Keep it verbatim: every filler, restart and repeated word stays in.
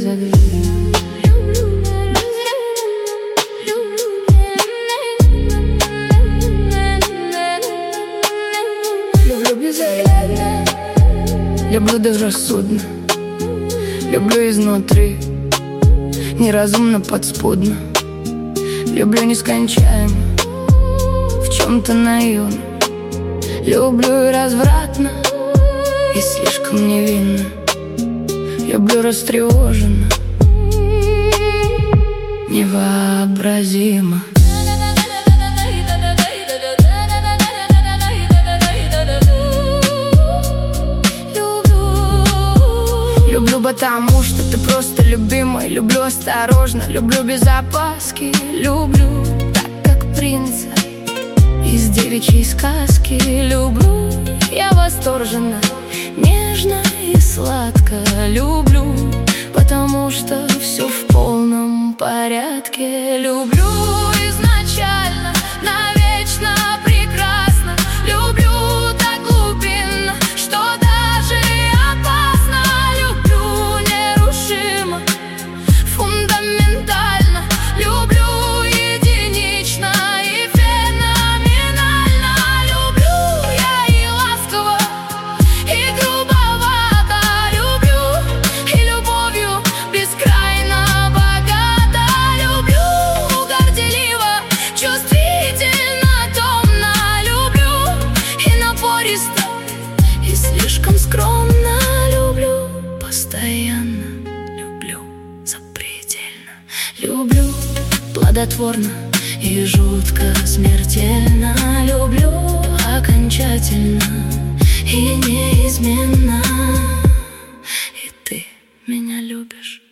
за дверью. Люблю безоглядно, люблю безрассудно, люблю изнутри, неразумно, подспудно. Люблю нескончаемо, в чем-то наивно. Люблю и развратно, и слишком невинно. Люблю растревоженно, невообразимо. Люблю, потому что ты просто любимый. Люблю осторожно, люблю без опаски. Люблю так, как принца из девичьей сказки. Люблю я восторженно, нежно и сладко. Люблю, потому что все в полном порядке. Люблю изначально, навечно прекрасно. Люблю так глубинно, что даже и опасно. Люблю нерушимо, фундаментально. Люблю единично и феноменально. Люблю я и ласково, и грубовато. Люблю и любовью бескрайно богато. Люблю горделиво, чувствительно, томно. Люблю и напористо, и слишком скромно. Люблю постоянно, люблю запредельно. Люблю плодотворно и жутко смертельно. Люблю окончательно и неизменно. И ты меня любишь.